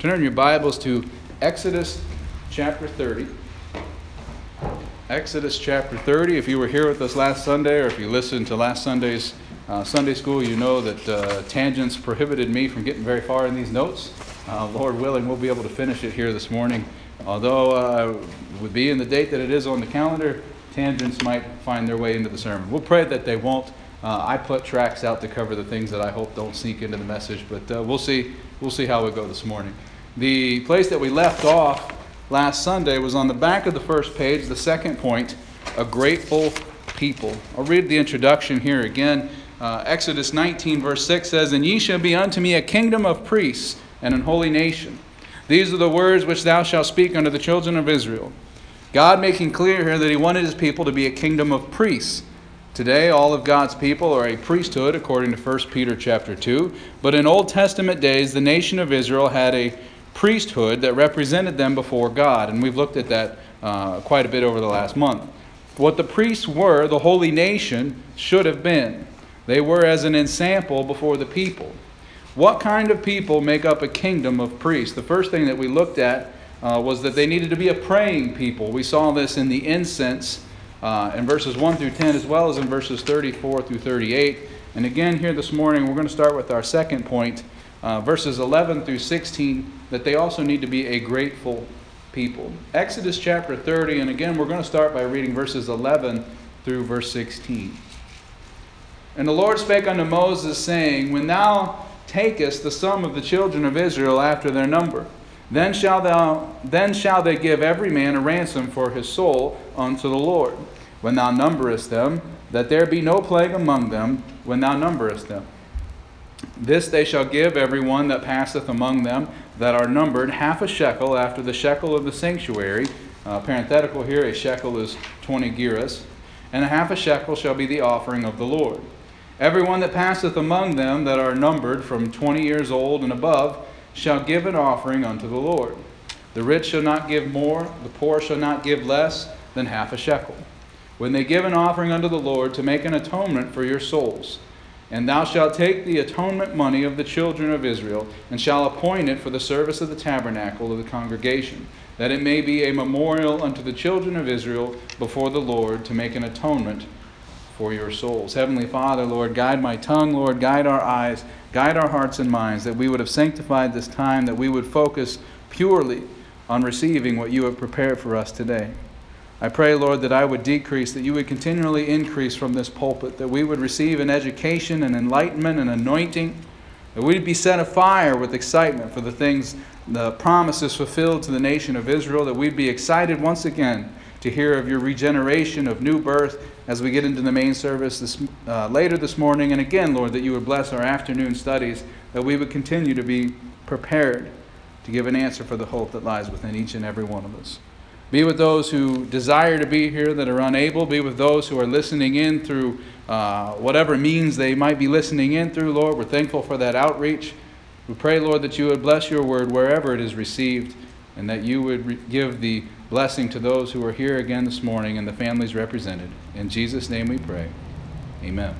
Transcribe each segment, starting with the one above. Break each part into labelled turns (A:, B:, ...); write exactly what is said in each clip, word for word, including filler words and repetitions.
A: Turn your Bibles to Exodus chapter thirty. Exodus chapter thirty. If you were here with us last Sunday, or if you listened to last Sunday's uh, Sunday school, you know that uh, tangents prohibited me from getting very far in these notes. Uh, Lord willing, we'll be able to finish it here this morning. Although uh, with being the date that it is on the calendar, tangents might find their way into the sermon. We'll pray that they won't. Uh, I put tracks out to cover the things that I hope don't sneak into the message, but uh, we'll see. We'll see how we go this morning. The place that we left off last Sunday was on the back of the first page, the second point, a grateful people. I'll read the introduction here again. Uh, Exodus nineteen verse six says, "And ye shall be unto me a kingdom of priests and an holy nation. These are the words which thou shalt speak unto the children of Israel." God making clear here that he wanted his people to be a kingdom of priests. Today, all of God's people are a priesthood, according to First Peter chapter two. But in Old Testament days, the nation of Israel had a priesthood that represented them before God. And we've looked at that uh, quite a bit over the last month. What the priests were, the holy nation should have been. They were as an ensample before the people. What kind of people make up a kingdom of priests? The first thing that we looked at uh, was that they needed to be a praying people. We saw this in the incense uh, in verses one through ten, as well as in verses thirty-four through thirty-eight. And again here this morning, we're going to start with our second point, uh, verses eleven through sixteen, that they also need to be a grateful people. Exodus chapter thirty, and again we're going to start by reading verses eleven through verse sixteen. "And the Lord spake unto Moses, saying, When thou takest the sum of the children of Israel after their number, then shall thou then shall they give every man a ransom for his soul unto the Lord, when thou numberest them, that there be no plague among them when thou numberest them. This they shall give every one that passeth among them that are numbered half a shekel after the shekel of the sanctuary." Uh, parenthetical here, a shekel is twenty gerahs. "And a half a shekel shall be the offering of the Lord. Every one that passeth among them that are numbered from twenty years old and above shall give an offering unto the Lord. The rich shall not give more, the poor shall not give less than half a shekel, when they give an offering unto the Lord to make an atonement for your souls. And thou shalt take the atonement money of the children of Israel, and shall appoint it for the service of the tabernacle of the congregation, that it may be a memorial unto the children of Israel before the Lord, to make an atonement for your souls." Heavenly Father, Lord, guide my tongue, Lord, guide our eyes, guide our hearts and minds, that we would have sanctified this time, that we would focus purely on receiving what you have prepared for us today. I pray, Lord, that I would decrease, that you would continually increase from this pulpit, that we would receive an education, an enlightenment, an anointing, that we'd be set afire with excitement for the things, the promises fulfilled to the nation of Israel, that we'd be excited once again to hear of your regeneration, of new birth, as we get into the main service this, uh, later this morning. And again, Lord, that you would bless our afternoon studies, that we would continue to be prepared to give an answer for the hope that lies within each and every one of us. Be with those who desire to be here that are unable. Be with those who are listening in through uh, whatever means they might be listening in through, Lord. We're thankful for that outreach. We pray, Lord, that you would bless your word wherever it is received, and that you would re- give the blessing to those who are here again this morning and the families represented. In Jesus' name we pray. Amen.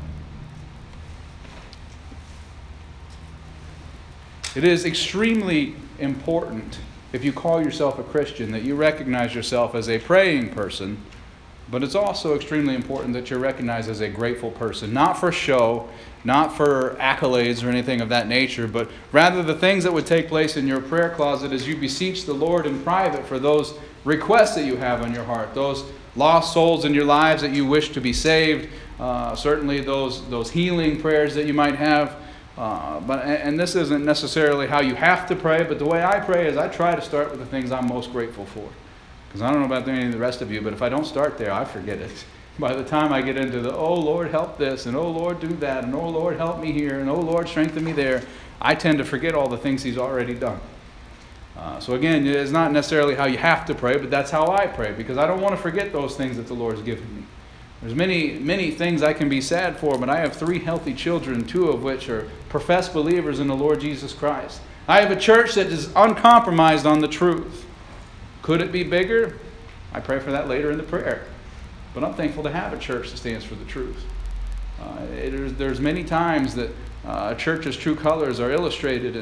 A: It is extremely important, if you call yourself a Christian, that you recognize yourself as a praying person, but it's also extremely important that you're recognized as a grateful person, not for show, not for accolades or anything of that nature, but rather the things that would take place in your prayer closet as you beseech the Lord in private for those requests that you have on your heart, those lost souls in your lives that you wish to be saved, uh, certainly those those healing prayers that you might have. Uh, but and this isn't necessarily how you have to pray, but the way I pray is I try to start with the things I'm most grateful for. Because I don't know about any of the rest of you, but if I don't start there, I forget it. By the time I get into the, oh Lord, help this, and oh Lord, do that, and oh Lord, help me here, and oh Lord, strengthen me there, I tend to forget all the things he's already done. Uh, so again, it's not necessarily how you have to pray, but that's how I pray, because I don't want to forget those things that the Lord's given me. There's many, many things I can be sad for, but I have three healthy children, two of which are professed believers in the Lord Jesus Christ. I have a church that is uncompromised on the truth. Could it be bigger? I pray for that later in the prayer. But I'm thankful to have a church that stands for the truth. Uh, it is, there's many times that uh, a church's true colors are illustrated in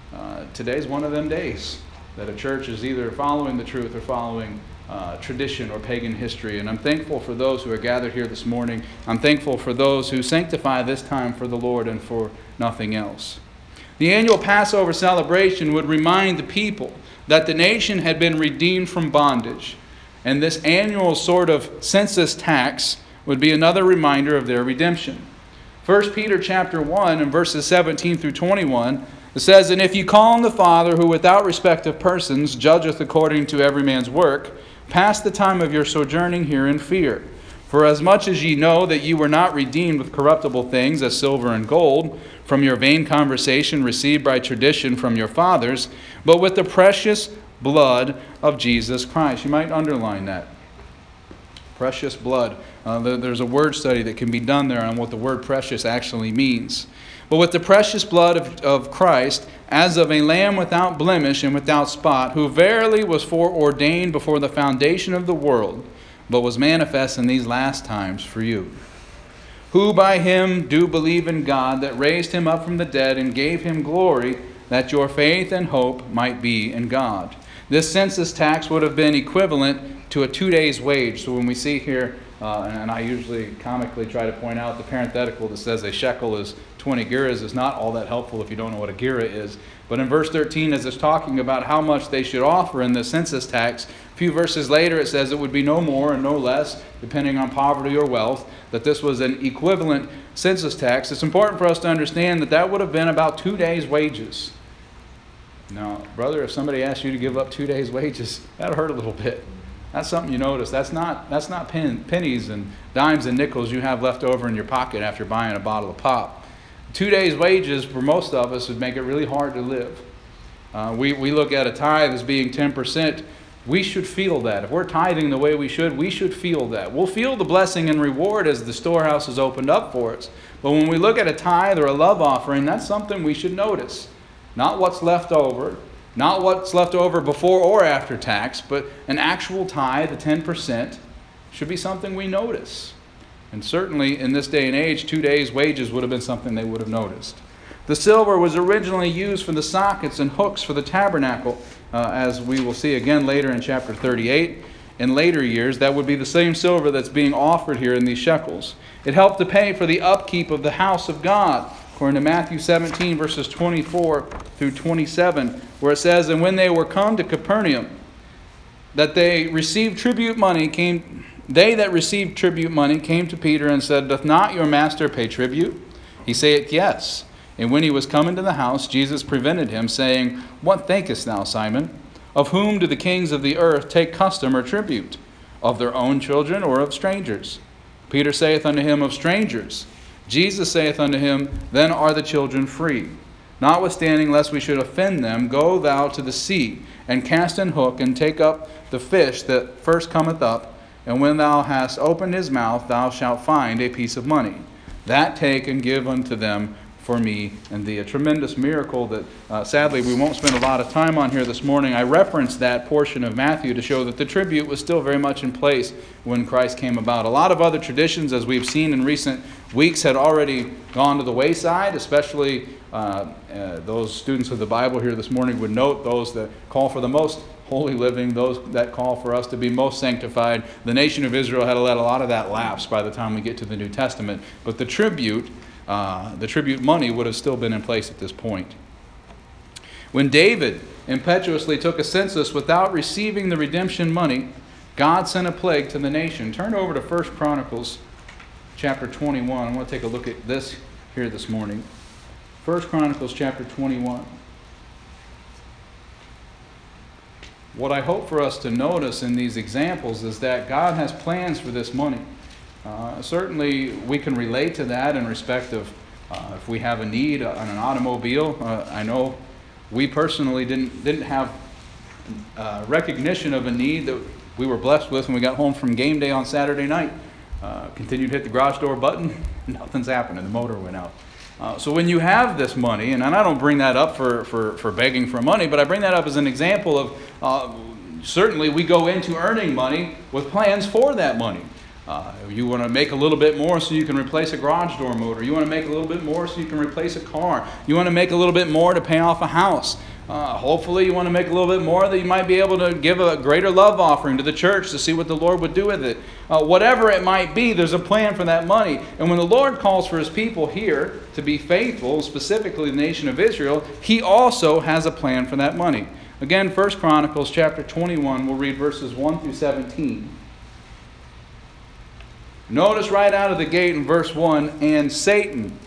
A: Uh, today's one of them days that a church is either following the truth or following uh, tradition or pagan history. And I'm thankful for those who are gathered here this morning. I'm thankful for those who sanctify this time for the Lord and for nothing else. The annual Passover celebration would remind the people that the nation had been redeemed from bondage. And this annual sort of census tax would be another reminder of their redemption. First Peter chapter one and verses seventeen through twenty-one, it says, "And if you call on the Father, who without respect of persons judgeth according to every man's work, pass the time of your sojourning here in fear. For as much as ye know that ye were not redeemed with corruptible things, as silver and gold, from your vain conversation received by tradition from your fathers, but with the precious blood of Jesus Christ." You might underline that. Precious blood. Uh, there's a word study that can be done there on what the word precious actually means. "But with the precious blood of, of Christ, as of a lamb without blemish and without spot, who verily was foreordained before the foundation of the world, but was manifest in these last times for you, who by him do believe in God, that raised him up from the dead and gave him glory, that your faith and hope might be in God." This census tax would have been equivalent to a two days' wage. So when we see here, uh, and I usually comically try to point out the parenthetical that says a shekel is twenty gerahs is not all that helpful if you don't know what a gerah is. But in verse thirteen, as it's talking about how much they should offer in the census tax, a few verses later it says it would be no more and no less, depending on poverty or wealth, that this was an equivalent census tax. It's important for us to understand that that would have been about two days' wages. Now, brother, if somebody asked you to give up two days' wages, that'll hurt a little bit. That's something you notice. That's not that's not pen, pennies and dimes and nickels you have left over in your pocket after buying a bottle of pop. Two days' wages for most of us would make it really hard to live. Uh, we, we look at a tithe as being ten percent. We should feel that. If we're tithing the way we should, we should feel that. We'll feel the blessing and reward as the storehouse is opened up for us. But when we look at a tithe or a love offering, that's something we should notice. Not what's left over, not what's left over before or after tax, but an actual tithe, the ten percent, should be something we notice. And certainly in this day and age, two days' wages would have been something they would have noticed. The silver was originally used for the sockets and hooks for the tabernacle, uh, as we will see again later in chapter thirty-eight. In later years, that would be the same silver that's being offered here in these shekels. It helped to pay for the upkeep of the house of God, according to Matthew seventeen, verses twenty-four through twenty-seven, where it says, "And when they were come to Capernaum, that they received tribute money, came they that received tribute money came to Peter and said, Doth not your master pay tribute? He saith, Yes. And when he was come into the house, Jesus prevented him, saying, What thinkest thou, Simon? Of whom do the kings of the earth take custom or tribute? Of their own children or of strangers? Peter saith unto him, Of strangers. Jesus saith unto him, Then are the children free. Notwithstanding, lest we should offend them, go thou to the sea, and cast an hook, and take up the fish that first cometh up, and when thou hast opened his mouth, thou shalt find a piece of money. That take and give unto them for me and thee." A tremendous miracle that uh, sadly we won't spend a lot of time on here this morning. I referenced that portion of Matthew to show that the tribute was still very much in place when Christ came about. A lot of other traditions, as we've seen in recent weeks, had already gone to the wayside, especially uh, uh, those students of the Bible here this morning would note those that call for the most holy living, those that call for us to be most sanctified. The nation of Israel had to let a lot of that lapse by the time we get to the New Testament. But the tribute Uh, the tribute money would have still been in place at this point. When David impetuously took a census without receiving the redemption money, God sent a plague to the nation. Turn over to First Chronicles chapter twenty-one. I want to take a look at this here this morning. First Chronicles chapter twenty-one. What I hope for us to notice in these examples is that God has plans for this money. Uh, certainly, we can relate to that in respect of uh, if we have a need on an automobile. Uh, I know we personally didn't didn't have uh, recognition of a need that we were blessed with when we got home from game day on Saturday night. Uh, continued to hit the garage door button, nothing's happening. The motor went out. Uh, so when you have this money, and I don't bring that up for, for, for begging for money, but I bring that up as an example of uh, certainly we go into earning money with plans for that money. Uh, you want to make a little bit more so you can replace a garage door motor. You want to make a little bit more so you can replace a car. You want to make a little bit more to pay off a house. Uh, hopefully you want to make a little bit more that you might be able to give a greater love offering to the church to see what the Lord would do with it. Uh, whatever it might be, there's a plan for that money. And when the Lord calls for his people here to be faithful, specifically the nation of Israel, he also has a plan for that money. Again, First Chronicles chapter twenty-one, we'll read verses one through seventeen. Notice right out of the gate in verse one, and Satan,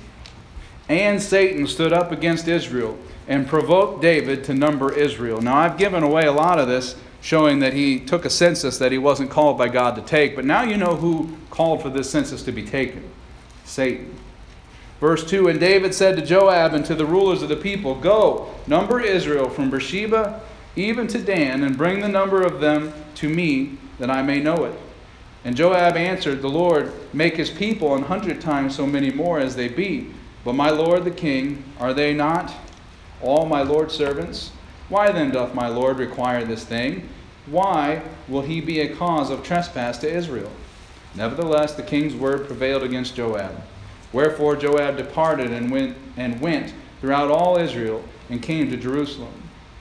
A: and Satan stood up against Israel and provoked David to number Israel. Now, I've given away a lot of this, showing that he took a census that he wasn't called by God to take. But now you know who called for this census to be taken. Satan. Verse two, and David said to Joab and to the rulers of the people, go, number Israel from Beersheba even to Dan, and bring the number of them to me, that I may know it. And Joab answered, the Lord, make his people an hundred times so many more as they be. But my lord the king, are they not all my lord's servants? Why then doth my lord require this thing? Why will he be a cause of trespass to Israel? Nevertheless, the king's word prevailed against Joab. Wherefore Joab departed and went and went throughout all Israel, and came to Jerusalem.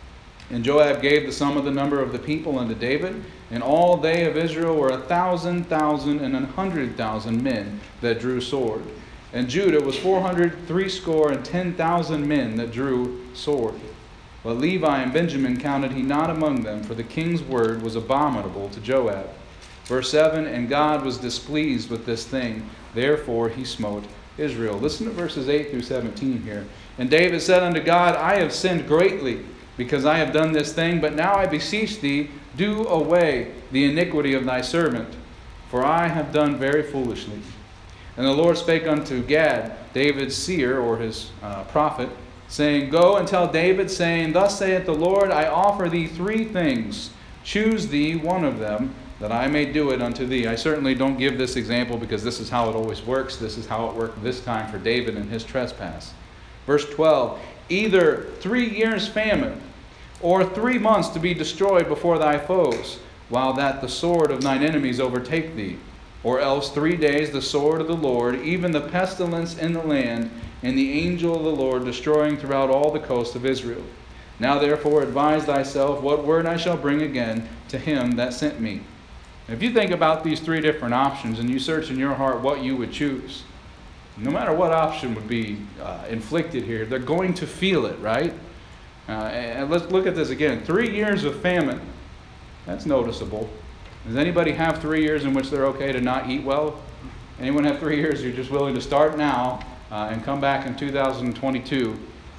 A: And Joab gave the sum of the number of the people unto David, and all they of Israel were a thousand thousand and an hundred thousand men that drew sword. And Judah was four hundred threescore and ten thousand men that drew sword. But Levi and Benjamin counted he not among them, for the king's word was abominable to Joab. Verse seven, and God was displeased with this thing, therefore he smote Israel. Listen to verses eight through seventeen here. And David said unto God, I have sinned greatly, because I have done this thing, but now I beseech thee, do away the iniquity of thy servant, for I have done very foolishly. And the Lord spake unto Gad, David's seer, or his uh, prophet, saying, go and tell David, saying, thus saith the Lord, I offer thee three things. Choose thee one of them, that I may do it unto thee. I certainly don't give this example because this is how it always works. This is how it worked this time for David and his trespass. Verse twelve, either three years famine, or three months to be destroyed before thy foes, while that the sword of thine enemies overtake thee. Or else three days the sword of the Lord, even the pestilence in the land, and the angel of the Lord destroying throughout all the coast of Israel. Now therefore advise thyself what word I shall bring again to him that sent me. If you think about these three different options and you search in your heart what you would choose, no matter what option would be uh, inflicted here, they're going to feel it, right? Uh, and let's look at this again. Three years of famine. That's noticeable. Does anybody have three years in which they're okay to not eat well? Anyone have three years you're just willing to start now uh, and come back in two thousand twenty-two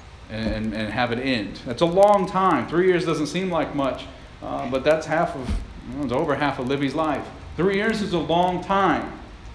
A: and, and have it end? That's a long time. Three years doesn't seem like much, uh, but that's half of, you know, it's over half of Livy's life. Three years is a long time.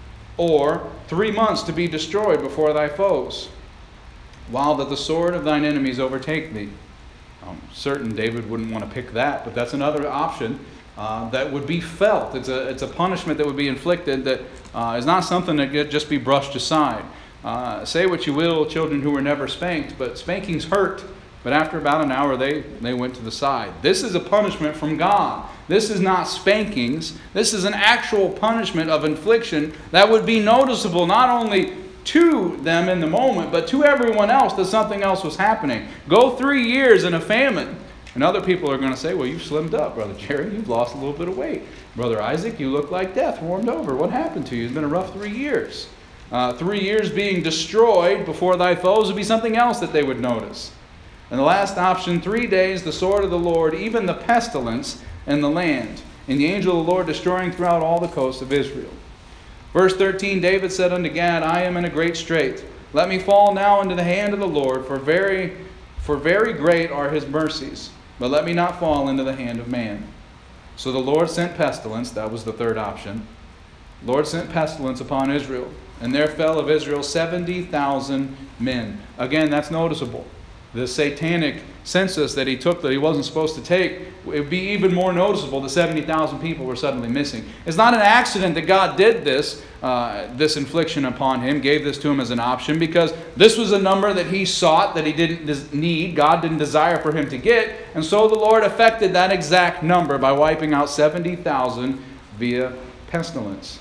A: Or three months to be destroyed before thy foes, while that the sword of thine enemies overtake thee. I'm certain David wouldn't want to pick that, but that's another option uh, that would be felt. It's a it's a punishment that would be inflicted that uh, is not something that could just be brushed aside. Uh, say what you will, children who were never spanked, but spankings hurt. But after about an hour, they, they went to the side. This is a punishment from God. This is not spankings. This is an actual punishment of infliction that would be noticeable not only to them in the moment, but to everyone else that something else was happening. Go three years in a famine. And other people are going to say, well, you've slimmed up, Brother Jerry. You've lost a little bit of weight. Brother Isaac, you look like death warmed over. What happened to you? It's been a rough three years. Uh, three years being destroyed before thy foes would be something else that they would notice. And the last option, three days, the sword of the Lord, even the pestilence in the land, and the angel of the Lord destroying throughout all the coasts of Israel. Verse thirteen, David said unto Gad, I am in a great strait. Let me fall now into the hand of the Lord, for very, for very great are his mercies. But let me not fall into the hand of man. So the Lord sent pestilence, that was the third option. The Lord sent pestilence upon Israel, and there fell of Israel seventy thousand men. Again, that's noticeable. The satanic census that he took that he wasn't supposed to take, it would be even more noticeable that seventy thousand people were suddenly missing. It's not an accident that God did this, uh, this infliction upon him, gave this to him as an option, because this was a number that he sought, that he didn't need, God didn't desire for him to get, and so the Lord effected that exact number by wiping out seventy thousand via pestilence.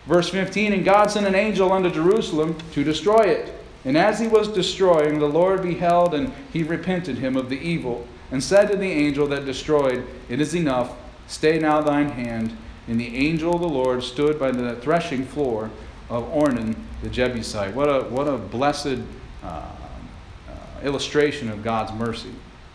A: Verse fifteen, and God sent an angel unto Jerusalem to destroy it. And as he was destroying, the Lord beheld, and he repented him of the evil, and said to the angel that destroyed, It is enough, stay now thine hand. And the angel of the Lord stood by the threshing floor of Ornan the Jebusite. What a, what a blessed uh, uh, illustration of God's mercy.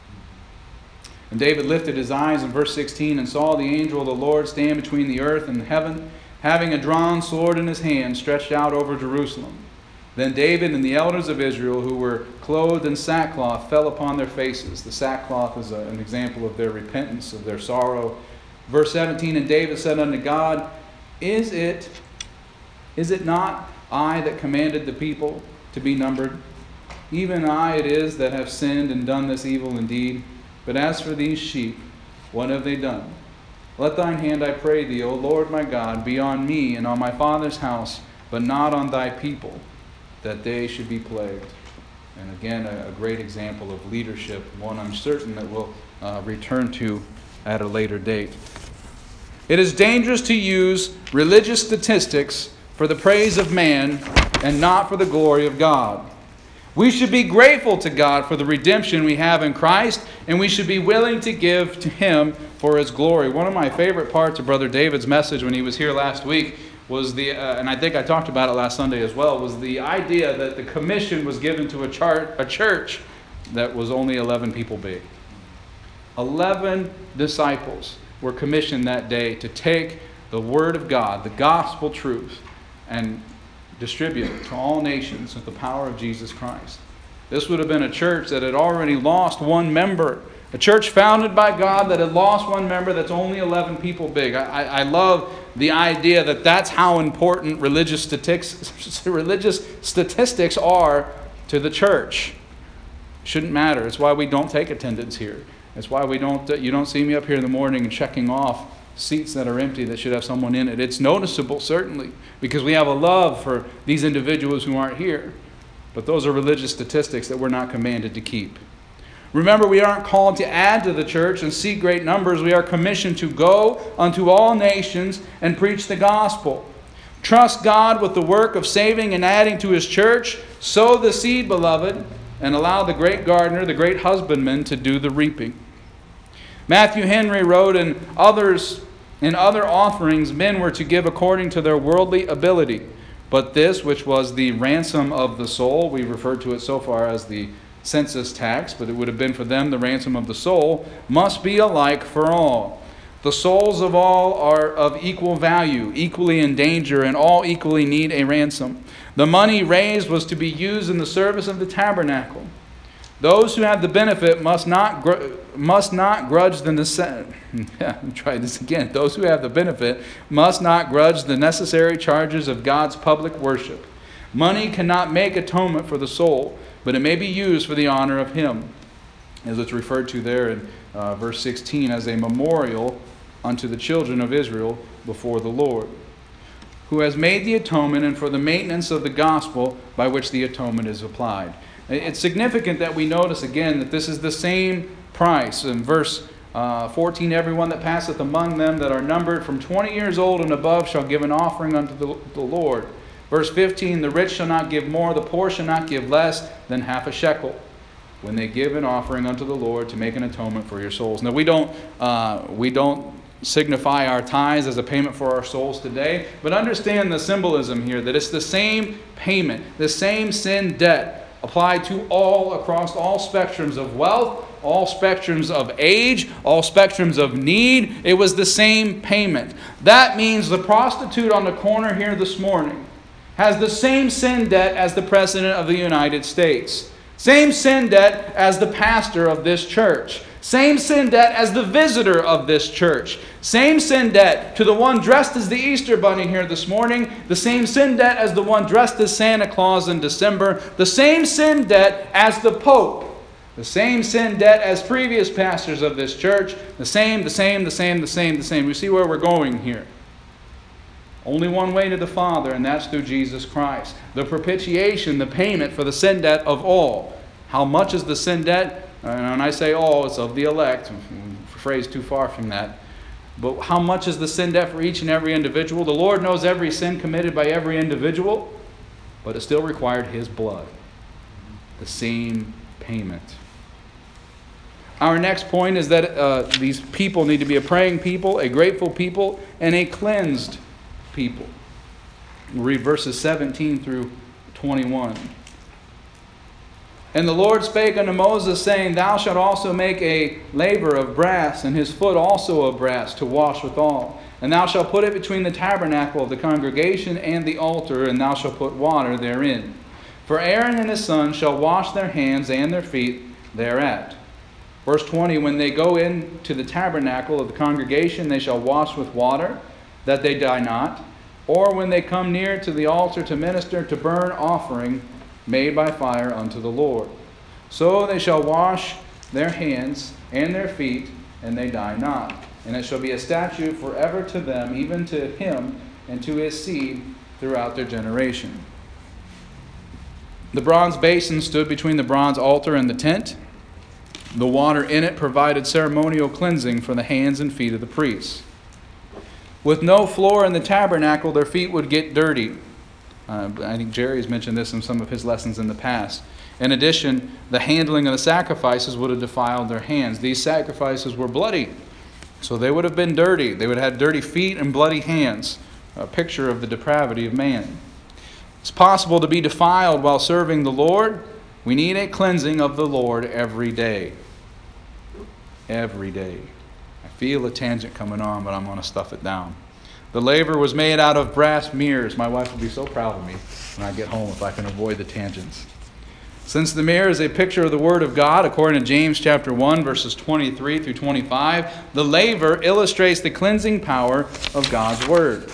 A: And David lifted his eyes in verse sixteen and saw the angel of the Lord stand between the earth and heaven, having a drawn sword in his hand stretched out over Jerusalem. Then David and the elders of Israel, who were clothed in sackcloth, fell upon their faces. The sackcloth is a, an example of their repentance, of their sorrow. Verse seventeen, and David said unto God, Is it, is it not I that commanded the people to be numbered? Even I it is that have sinned and done this evil indeed. But as for these sheep, what have they done? Let thine hand, I pray thee, O Lord my God, be on me and on my father's house, but not on thy people, that they should be plagued. And again, a, a great example of leadership, one I'm certain that we'll uh, return to at a later date. It is dangerous to use religious statistics for the praise of man and not for the glory of God. We should be grateful to God for the redemption we have in Christ, and we should be willing to give to Him for His glory. One of my favorite parts of Brother David's message when he was here last week was the, uh, and I think I talked about it last Sunday as well, was the idea that the commission was given to a, chart, a church that was only eleven people big. eleven disciples were commissioned that day to take the Word of God, the gospel truth, and distribute it to all nations with the power of Jesus Christ. This would have been a church that had already lost one member. A church founded by God that had lost one member that's only eleven people big. I, I, I love the idea that that's how important religious statistics, religious statistics are to the church. Shouldn't matter. It's why we don't take attendance here. It's why we don't. You don't see me up here in the morning and checking off seats that are empty that should have someone in it. It's noticeable, certainly, because we have a love for these individuals who aren't here. But those are religious statistics that we're not commanded to keep. Remember, we aren't called to add to the church and seek great numbers. We are commissioned to go unto all nations and preach the gospel. Trust God with the work of saving and adding to His church. Sow the seed, beloved, and allow the great gardener, the great husbandman, to do the reaping. Matthew Henry wrote, in others, in other offerings, men were to give according to their worldly ability. But this, which was the ransom of the soul, we referred to it so far as the census tax, but it would have been for them the ransom of the soul, must be alike for all. The souls of all are of equal value, equally in danger, and all equally need a ransom. The money raised was to be used in the service of the tabernacle. Those who have the benefit must not gr- must not grudge the necessary. Yeah, let me try this again. Those who have the benefit must not grudge the necessary charges of God's public worship. Money cannot make atonement for the soul, but it may be used for the honor of Him, as it's referred to there in uh, verse sixteen, as a memorial unto the children of Israel before the Lord, who has made the atonement, and for the maintenance of the gospel by which the atonement is applied. It's significant that we notice again that this is the same price. In verse uh, fourteen, everyone that passeth among them that are numbered from twenty years old and above shall give an offering unto the, the Lord. Verse fifteen, the rich shall not give more, the poor shall not give less than half a shekel, when they give an offering unto the Lord to make an atonement for your souls. Now we don't uh, we don't signify our tithes as a payment for our souls today, but understand the symbolism here, that it's the same payment, the same sin debt applied to all across all spectrums of wealth, all spectrums of age, all spectrums of need. It was the same payment. That means the prostitute on the corner here this morning has the same sin debt as the President of the United States. Same sin debt as the pastor of this church. Same sin debt as the visitor of this church. Same sin debt to the one dressed as the Easter Bunny here this morning. The same sin debt as the one dressed as Santa Claus in December. The same sin debt as the Pope. The same sin debt as previous pastors of this church. The same, the same, the same, the same, the same. We see where we're going here. Only one way to the Father, and that's through Jesus Christ. The propitiation, the payment for the sin debt of all. How much is the sin debt? And when I say all, it's of the elect. Phrase too far from that. But how much is the sin debt for each and every individual? The Lord knows every sin committed by every individual, but it still required His blood. The same payment. Our next point is that uh, these people need to be a praying people, a grateful people, and a cleansed people. We'll read verses seventeen through twenty-one. And the Lord spake unto Moses, saying, Thou shalt also make a laver of brass, and his foot also of brass, to wash withal. And thou shalt put it between the tabernacle of the congregation and the altar, and thou shalt put water therein. For Aaron and his sons shall wash their hands and their feet thereat. Verse twenty, When they go into the tabernacle of the congregation, they shall wash with water, that they die not. Or when they come near to the altar to minister to burn offering made by fire unto the Lord. So they shall wash their hands and their feet, and they die not. And it shall be a statute forever to them, even to him and to his seed throughout their generation. The bronze basin stood between the bronze altar and the tent. The water in it provided ceremonial cleansing for the hands and feet of the priests. With no floor in the tabernacle, their feet would get dirty. Uh, I think Jerry has mentioned this in some of his lessons in the past. In addition, the handling of the sacrifices would have defiled their hands. These sacrifices were bloody, so they would have been dirty. They would have had dirty feet and bloody hands, a picture of the depravity of man. It's possible to be defiled while serving the Lord. We need a cleansing of the Lord every day. Every day. I feel a tangent coming on, but I'm going to stuff it down. The laver was made out of brass mirrors. My wife will be so proud of me when I get home if I can avoid the tangents. Since the mirror is a picture of the Word of God, according to James chapter one, verses twenty-three through twenty-five, the laver illustrates the cleansing power of God's Word.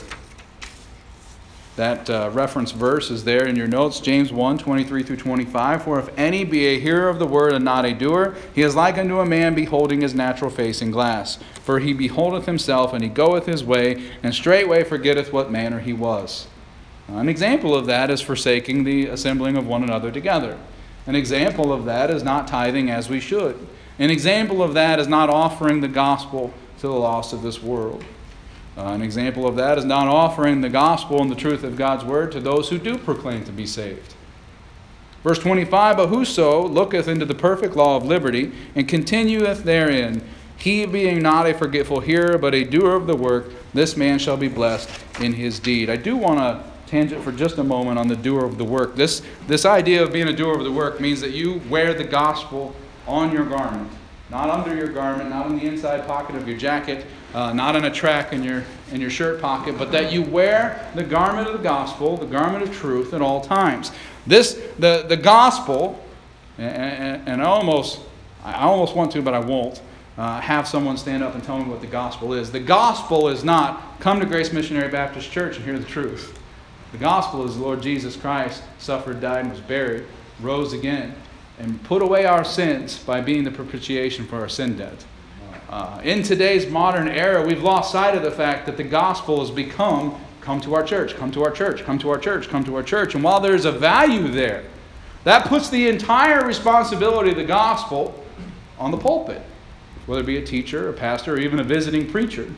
A: That uh, reference verse is there in your notes, James one, twenty-three through twenty-five. For if any be a hearer of the word and not a doer, he is like unto a man beholding his natural face in glass. For he beholdeth himself, and he goeth his way, and straightway forgetteth what manner he was. An example of that is forsaking the assembling of one another together. An example of that is not tithing as we should. An example of that is not offering the gospel to the lost of this world. Uh, an example of that is not offering the gospel and the truth of God's word to those who do proclaim to be saved. Verse twenty-five, But whoso looketh into the perfect law of liberty, and continueth therein, he being not a forgetful hearer, but a doer of the work, this man shall be blessed in his deed. I do want to tangent for just a moment on the doer of the work. This, this idea of being a doer of the work means that you wear the gospel on your garment. Not under your garment, not in the inside pocket of your jacket, uh, not in a track in your in your shirt pocket, but that you wear the garment of the gospel, the garment of truth at all times. This the the gospel, and, and I almost I almost want to, but I won't uh, have someone stand up and tell me what the gospel is. The gospel is not come to Grace Missionary Baptist Church and hear the truth. The gospel is the Lord Jesus Christ suffered, died, and was buried, rose again, and put away our sins by being the propitiation for our sin debt. Uh, in today's modern era, we've lost sight of the fact that the gospel has become, come to our church, come to our church, come to our church, come to our church. And while there's a value there, that puts the entire responsibility of the gospel on the pulpit, whether it be a teacher, a pastor, or even a visiting preacher.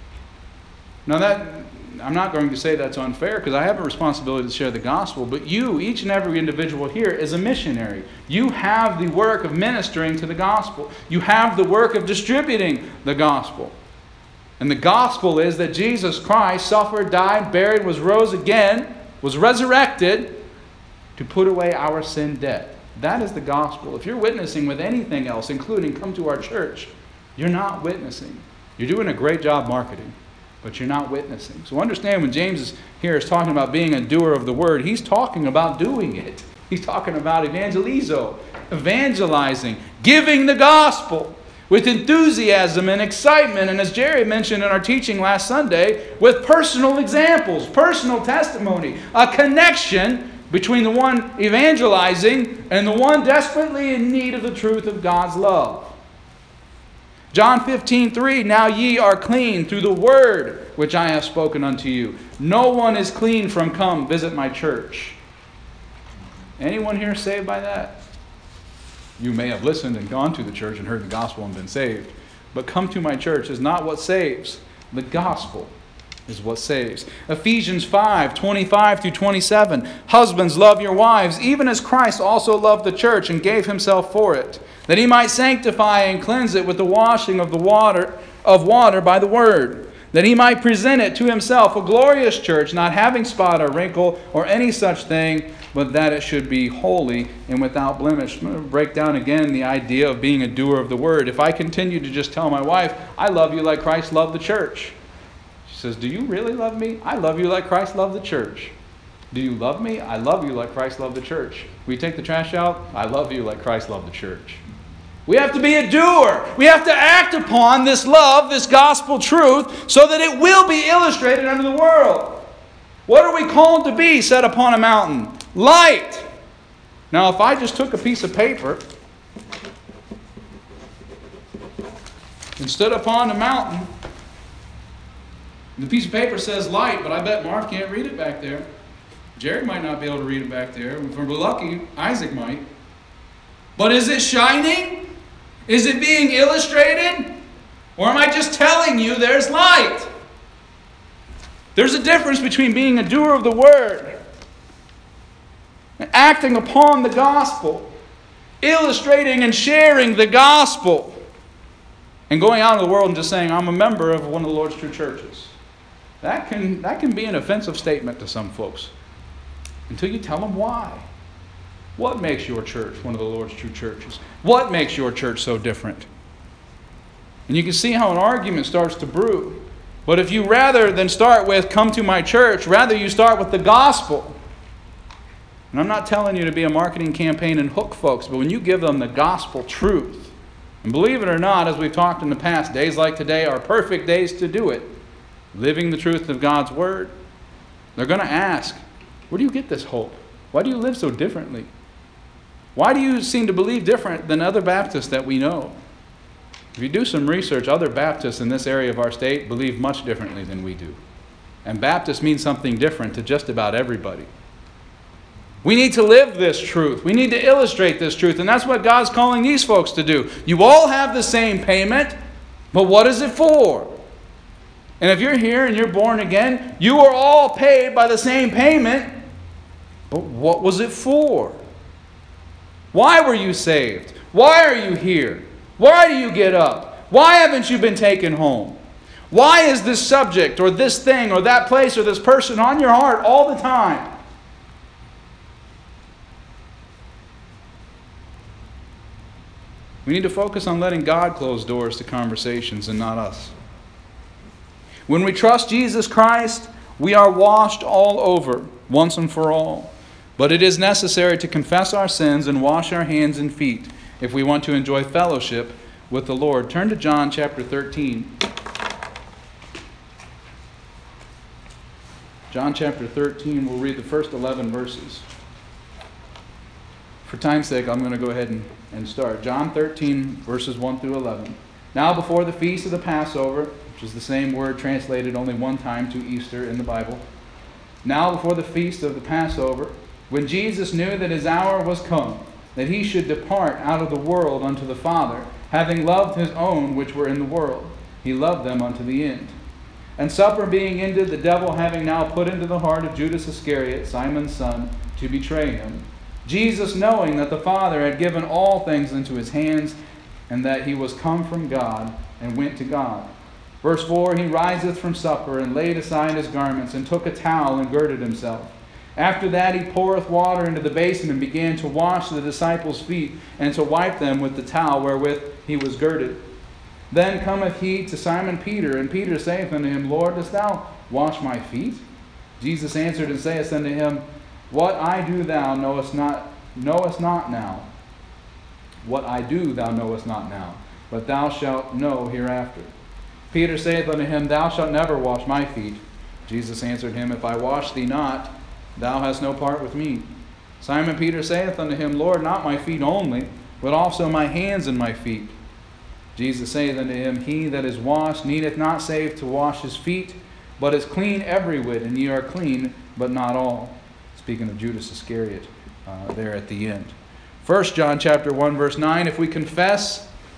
A: Now that, I'm not going to say that's unfair, because I have a responsibility to share the gospel, but you, each and every individual here, is a missionary. You have the work of ministering to the gospel. You have the work of distributing the gospel. And the gospel is that Jesus Christ suffered, died, buried, was rose again, was resurrected to put away our sin debt. That is the gospel. If you're witnessing with anything else, including come to our church, you're not witnessing. You're doing a great job marketing, but you're not witnessing. So understand, when James is here is talking about being a doer of the word, he's talking about doing it. He's talking about evangelizo, evangelizing, giving the gospel with enthusiasm and excitement. And as Jerry mentioned in our teaching last Sunday, with personal examples, personal testimony, a connection between the one evangelizing and the one desperately in need of the truth of God's love. John fifteen three, Now ye are clean through the word which I have spoken unto you. No one is clean from come visit my church. Anyone here saved by that? You may have listened and gone to the church and heard the gospel and been saved. But come to my church is not what saves. The gospel is what saves. Ephesians five, twenty-five through twenty-seven. Husbands, love your wives, even as Christ also loved the church and gave himself for it, that he might sanctify and cleanse it with the washing of the water of water by the word, that he might present it to himself a glorious church, not having spot or wrinkle or any such thing, but that it should be holy and without blemish. I'm going to break down again the idea of being a doer of the word. If I continue to just tell my wife, I love you like Christ loved the church. She says, do you really love me? I love you like Christ loved the church. Do you love me? I love you like Christ loved the church. Will you take the trash out? I love you like Christ loved the church. We have to be a doer. We have to act upon this love, this gospel truth, so that it will be illustrated unto the world. What are we called to be set upon a mountain? Light. Now, if I just took a piece of paper and stood upon a mountain, the piece of paper says light, but I bet Mark can't read it back there. Jerry might not be able to read it back there. If we're lucky, Isaac might. But is it shining? Is it being illustrated? Or am I just telling you there's light? There's a difference between being a doer of the word and acting upon the gospel, illustrating and sharing the gospel, and going out into the world and just saying, I'm a member of one of the Lord's true churches. That can, that can be an offensive statement to some folks until you tell them why. What makes your church one of the Lord's true churches? What makes your church so different? And you can see how an argument starts to brew. But if you rather than start with, come to my church, rather you start with the gospel. And I'm not telling you to be a marketing campaign and hook folks, but when you give them the gospel truth, and believe it or not, as we've talked in the past, days like today are perfect days to do it. Living the truth of God's word. They're going to ask, where do you get this hope? Why do you live so differently? Why do you seem to believe different than other Baptists that we know? If you do some research, other Baptists in this area of our state believe much differently than we do. And Baptist means something different to just about everybody. We need to live this truth. We need to illustrate this truth. And that's what God's calling these folks to do. You all have the same payment, but what is it for? And if you're here and you're born again, you are all paid by the same payment. But what was it for? Why were you saved? Why are you here? Why do you get up? Why haven't you been taken home? Why is this subject or this thing or that place or this person on your heart all the time? We need to focus on letting God close doors to conversations and not us. When we trust Jesus Christ, we are washed all over, once and for all. But it is necessary to confess our sins and wash our hands and feet if we want to enjoy fellowship with the Lord. Turn to John chapter thirteen. John chapter thirteen, we'll read the first eleven verses. For time's sake, I'm going to go ahead and, and start. John thirteen, verses one through eleven. Now before the feast of the Passover, which is the same word translated only one time to Easter in the Bible. Now before the feast of the Passover, when Jesus knew that his hour was come, that he should depart out of the world unto the Father, having loved his own which were in the world, he loved them unto the end. And supper being ended, the devil having now put into the heart of Judas Iscariot, Simon's son, to betray him, Jesus, knowing that the Father had given all things into his hands, and that he was come from God, and went to God. Verse four, he riseth from supper, and laid aside his garments, and took a towel, and girded himself. After that he poureth water into the basin, and began to wash the disciples' feet, and to wipe them with the towel wherewith he was girded. Then cometh he to Simon Peter, and Peter saith unto him, Lord, dost thou wash my feet? Jesus answered and saith unto him, What I do thou knowest not, knowest not now. What I do thou knowest not now, but thou shalt know hereafter. Peter saith unto him, Thou shalt never wash my feet. Jesus answered him, If I wash thee not, thou hast no part with me. Simon Peter saith unto him, Lord, not my feet only, but also my hands and my feet. Jesus saith unto him, He that is washed needeth not save to wash his feet, but is clean every whit, and ye are clean, but not all. Speaking of Judas Iscariot uh, there at the end. First John chapter one, verse nine, if we confess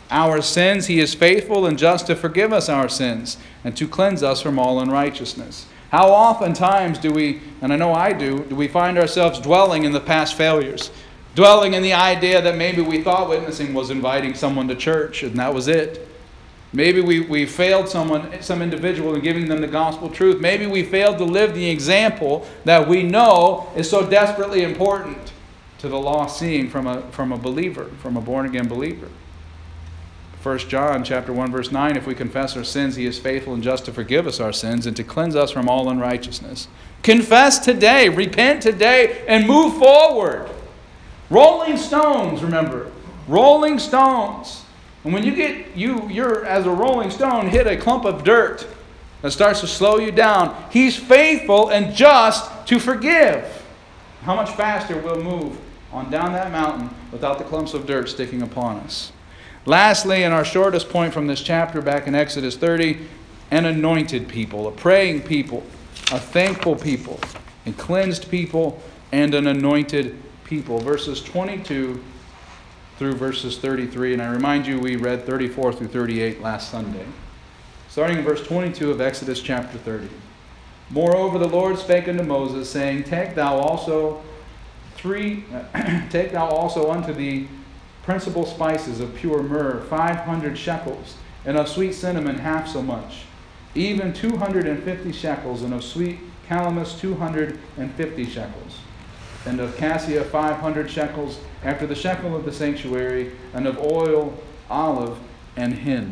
A: our sins, he is faithful and just to forgive us our sins and to cleanse us from all unrighteousness. How oftentimes do we, and I know I do, do we find ourselves dwelling in the past failures? Dwelling in the idea that maybe we thought witnessing was inviting someone to church and that was it. Maybe we, we failed someone, some individual in giving them the gospel truth. Maybe we failed to live the example that we know is so desperately important to the lost seeing from a, from a believer, from a born-again believer. First John chapter one, verse nine, if we confess our sins, he is faithful and just to forgive us our sins and to cleanse us from all unrighteousness. Confess today, repent today, and move forward. Rolling stones, remember. Rolling stones. And when you get, you, you're as a rolling stone, hit a clump of dirt that starts to slow you down, he's faithful and just to forgive. How much faster we'll move on down that mountain without the clumps of dirt sticking upon us. Lastly, and our shortest point from this chapter back in Exodus thirty, an anointed people, a praying people, a thankful people, a cleansed people, and an anointed people. Verses twenty-two through verses thirty-three, and I remind you we read thirty-four through thirty-eight last Sunday. Starting in verse twenty-two of Exodus chapter thirty. Moreover, the Lord spake unto Moses, saying, Take thou also three, take thou also unto thee principal spices of pure myrrh, five hundred shekels, and of sweet cinnamon half so much, even two hundred and fifty shekels, and of sweet calamus two hundred and fifty shekels, and of cassia five hundred shekels, after the shekel of the sanctuary, and of oil, olive, and hin.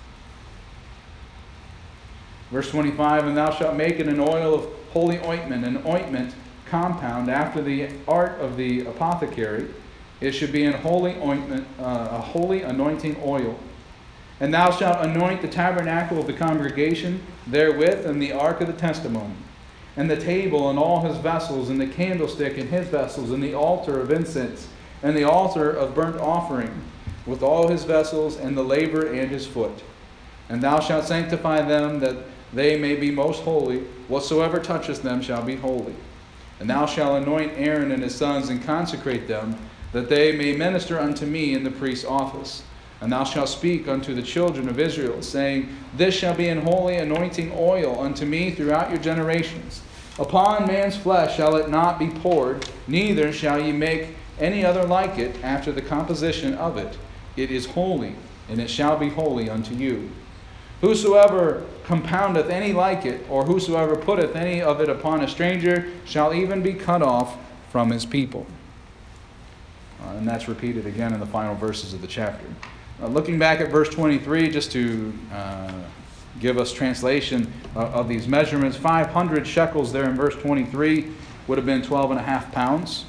A: Verse twenty-five, And thou shalt make it an oil of holy ointment, an ointment compound after the art of the apothecary. It should be an holy ointment, uh, a holy anointing oil. And thou shalt anoint the tabernacle of the congregation therewith, and the ark of the testimony, and the table and all his vessels, and the candlestick and his vessels, and the altar of incense, and the altar of burnt offering, with all his vessels, and the laver and his foot. And thou shalt sanctify them, that they may be most holy. Whatsoever toucheth them shall be holy. And thou shalt anoint Aaron and his sons, and consecrate them, that they may minister unto me in the priest's office. And thou shalt speak unto the children of Israel, saying, This shall be an holy anointing oil unto me throughout your generations. Upon man's flesh shall it not be poured, neither shall ye make any other like it after the composition of it. It is holy, and it shall be holy unto you. Whosoever compoundeth any like it, or whosoever putteth any of it upon a stranger, shall even be cut off from his people. Uh, and that's repeated again in the final verses of the chapter. Uh, looking back at verse twenty-three, just to uh, give us translation uh, of these measurements, five hundred shekels there in verse twenty-three would have been twelve and a half pounds.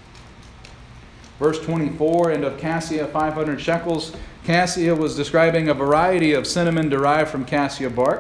A: Verse twenty-four, and of cassia five hundred shekels. Cassia was describing a variety of cinnamon derived from cassia bark.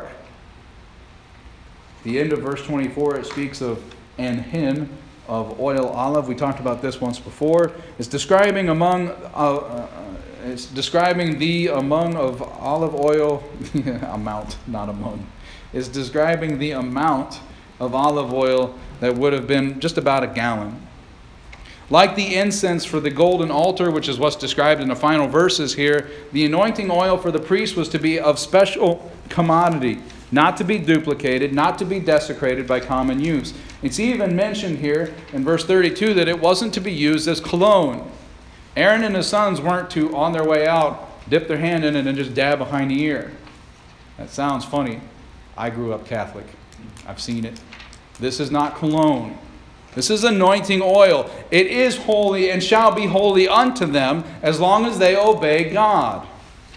A: At the end of verse twenty-four, it speaks of an hin of oil olive. We talked about this once before. It's describing among, uh, uh, it's describing the among of olive oil amount, not among. It's describing the amount of olive oil that would have been just about a gallon. Like the incense for the golden altar, which is what's described in the final verses here, the anointing oil for the priest was to be of special commodity, not to be duplicated, not to be desecrated by common use. It's even mentioned here in verse thirty-two that it wasn't to be used as cologne. Aaron and his sons weren't to, on their way out, dip their hand in it and just dab behind the ear. That sounds funny. I grew up Catholic. I've seen it. This is not cologne. This is anointing oil. It is holy and shall be holy unto them as long as they obey God.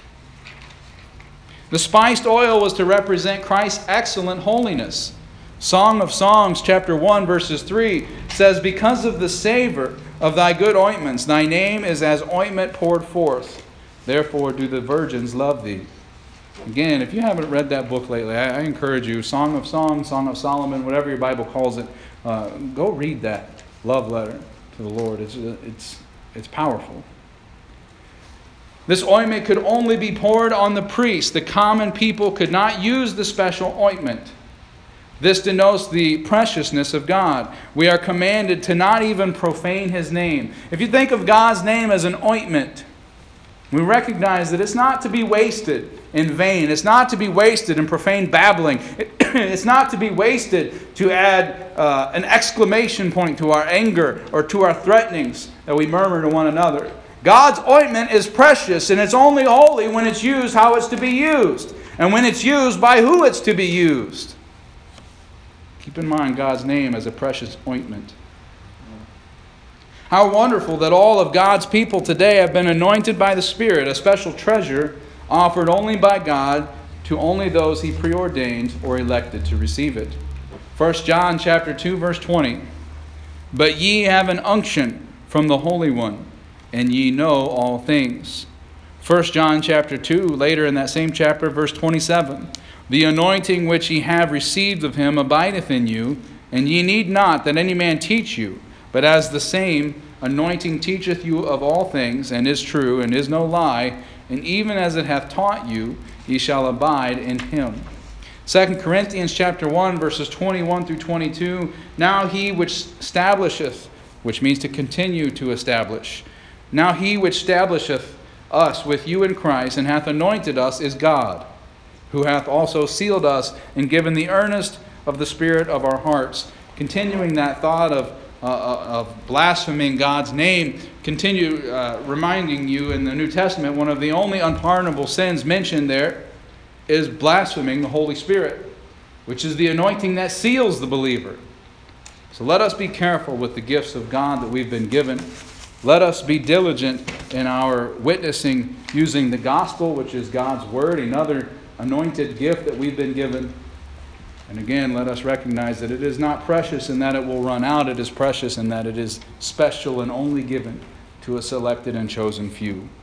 A: The spiced oil was to represent Christ's excellent holiness. Song of Songs, chapter one, verses three, says, Because of the savor of thy good ointments, thy name is as ointment poured forth. Therefore do the virgins love thee. Again, if you haven't read that book lately, I, I encourage you, Song of Songs, Song of Solomon, whatever your Bible calls it, uh, go read that love letter to the Lord. It's, it's, it's powerful. This ointment could only be poured on the priest. The common people could not use the special ointment. This denotes the preciousness of God. We are commanded to not even profane His name. If you think of God's name as an ointment, We recognize that it's not to be wasted in vain. It's not to be wasted in profane babbling. It's not to be wasted to add uh, an exclamation point to our anger or to our threatenings that we murmur to one another. God's ointment is precious, and it's only holy when it's used how it's to be used, and when it's used by who it's to be used. Keep in mind God's name as a precious ointment. How wonderful that all of God's people today have been anointed by the Spirit, a special treasure offered only by God to only those He preordained or elected to receive it. First John chapter two, verse twenty. But ye have an unction from the Holy One, and ye know all things. First John chapter two, later in that same chapter, verse twenty-seven. The anointing which ye have received of Him abideth in you, and ye need not that any man teach you. But as the same anointing teacheth you of all things, and is true, and is no lie, and even as it hath taught you, ye shall abide in Him. Second Corinthians chapter one, verses twenty-one through twenty-two. Now He which establisheth, which means to continue to establish, now He which establisheth us with you in Christ, and hath anointed us, is God, who hath also sealed us, and given the earnest of the Spirit of our hearts. Continuing that thought of Uh, of blaspheming God's name, continue uh, reminding you in the New Testament, one of the only unpardonable sins mentioned there is blaspheming the Holy Spirit, which is the anointing that seals the believer. So let us be careful with the gifts of God that we've been given. Let us be diligent in our witnessing using the gospel, which is God's word, another anointed gift that we've been given. And again, let us recognize that it is not precious in that it will run out. It is precious in that it is special and only given to a selected and chosen few.